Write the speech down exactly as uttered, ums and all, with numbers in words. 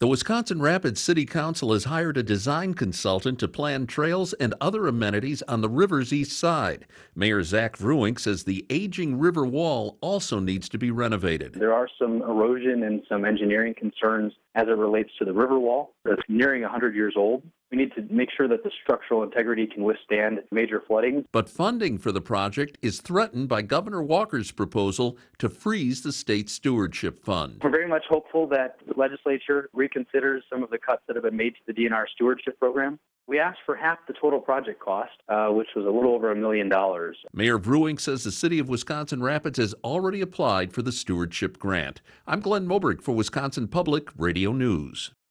The Wisconsin Rapids City Council has hired a design consultant to plan trails and other amenities on the river's east side. Mayor Zach Ruink says the aging river wall also needs to be renovated. There are some erosion and some engineering concerns as it relates to the river wall that's nearing one hundred years old. We need to make sure that the structural integrity can withstand major flooding. But funding for the project is threatened by Governor Walker's proposal to freeze the state stewardship fund. We're very much hopeful that the legislature reconsiders some of the cuts that have been made to the D N R stewardship program. We asked for half the total project cost, uh, which was a little over a million dollars. Mayor Bruink says the city of Wisconsin Rapids has already applied for the stewardship grant. I'm Glenn Moberg for Wisconsin Public Radio News.